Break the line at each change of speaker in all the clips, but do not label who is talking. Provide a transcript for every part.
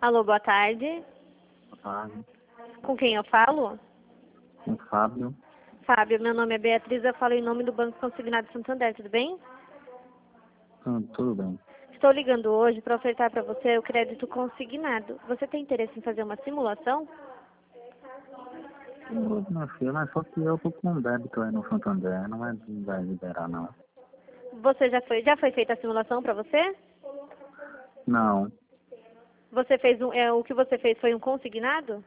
Alô, boa tarde.
Boa tarde.
Com quem eu falo?
Com Fábio.
Fábio, meu nome é Beatriz, eu falo em nome do Banco Consignado Santander, tudo bem?
Tudo bem.
Estou ligando hoje para ofertar para você o crédito consignado. Você tem interesse em fazer uma simulação?
Minha filha, mas só que eu tô com um débito aí no Santander, não vai liberar não.
Você já foi feita a simulação para você?
Não,
Você fez o que você fez foi um consignado?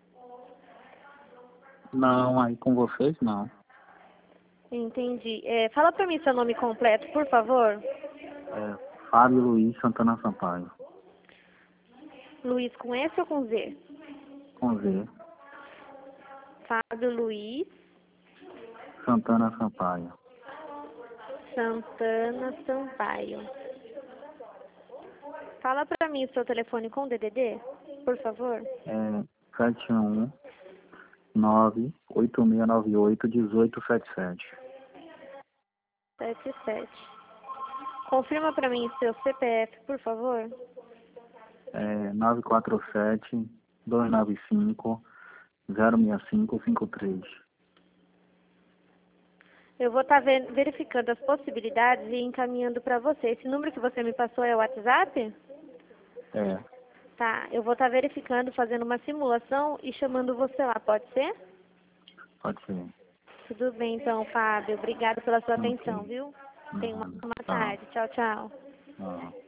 não, aí com vocês não.
Entendi. Fala para mim seu nome completo, por favor.
É Fábio Luiz Santana Sampaio,
Luiz com S ou com Z?
com Z,
Fábio Luiz
Santana Sampaio.
Santana Sampaio. Fala para mim o seu telefone com DDD, por favor.
É 719-8698-1877.
77. Confirma para mim o seu CPF, por favor.
É 947-295-06553.
Eu vou estar verificando as possibilidades e encaminhando para você. Esse número que você me passou é o WhatsApp?
É,
Tá, eu vou estar verificando, fazendo uma simulação e chamando você lá, pode ser?
pode ser.
Tudo bem então, Fábio. Obrigada pela sua
Ok.
atenção, viu? Tenha uma
Nada.
boa
Tchau.
tarde. Tchau, tchau.
Tchau.